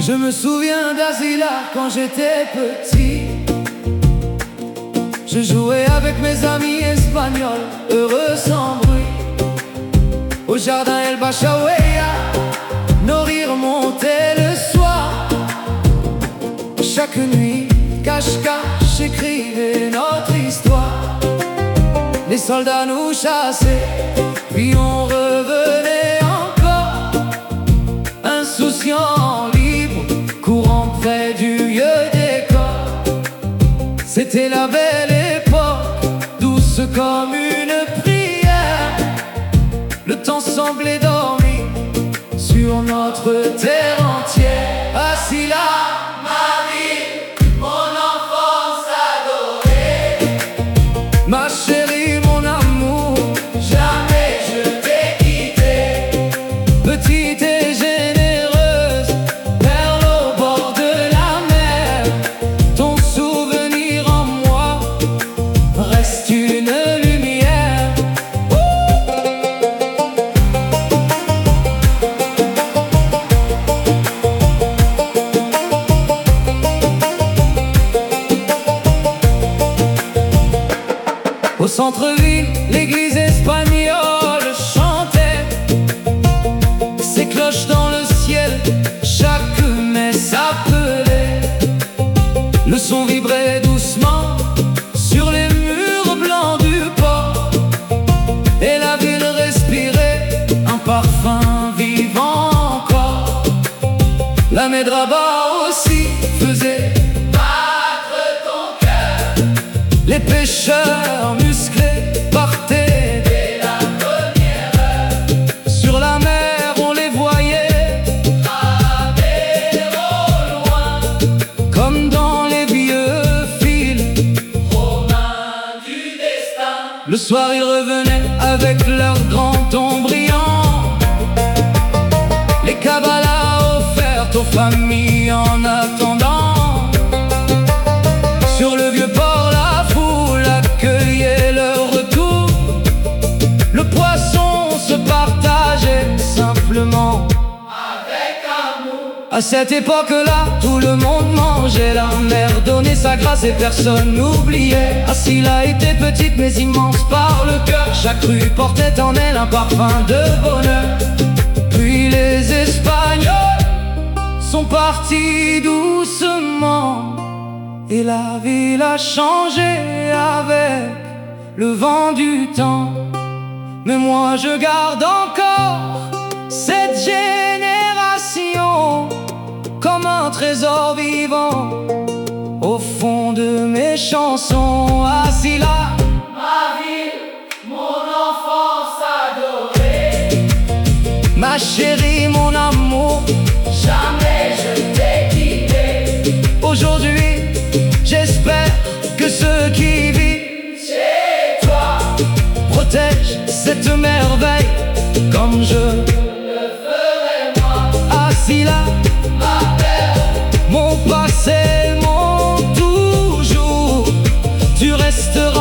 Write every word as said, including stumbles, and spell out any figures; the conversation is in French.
Je me souviens d'Asila quand j'étais petit. Je jouais avec mes amis espagnols, heureux sans bruit. Au jardin El Bachaouia, nos rires montaient le soir. Chaque nuit, cache-cache, écrivait notre histoire. Les soldats nous chassaient, puis on revenait encore. Insouciants, libres, courant près du lieu d'école. C'était la belle époque, douce comme une prière. Le temps semblait dormir sur notre terre entière. Assis là, ma vie, mon enfance adorée. Ma chérie, mon amour, jamais je t'ai quitté. Petite et généreuse, perle au bord de la mer. Ton souvenir en moi reste une lumière. Au centre-ville, l'église espagnole chantait ses cloches dans le ciel, chaque messe appelait. Le son vibrait doucement sur les murs blancs du port, et la ville respirait un parfum vivant encore. La Médraba aussi faisait battre ton cœur. Les pêcheurs musclés partaient dès la première heure. Sur la mer on les voyait traver au loin, comme dans les vieux films romains du destin. Le soir ils revenaient avec leurs grands tons brillants, les cabalas offertes aux familles en attendant. Sur le vieux port la foule accueillait leur retour. Le poisson se partageait simplement avec amour. À cette époque-là, tout le monde mangeait. La mer donnait sa grâce et personne n'oubliait. Asila était petite mais immense par le cœur. Chaque rue portait en elle un parfum de bonheur. Puis les Espagnols sont partis doucement, et la ville a changé avec le vent du temps. Mais moi je garde encore cette génération comme un trésor vivant au fond de mes chansons. Assis là, ma ville, mon enfance adorée. Ma chérie, mon amour, jamais je t'ai quitté. Aujourd'hui, j'espère que ceux qui vivent chez toi protègent cette merveille comme je le ferai moi. Assis là, ma perle, mon passé, mon toujours, tu resteras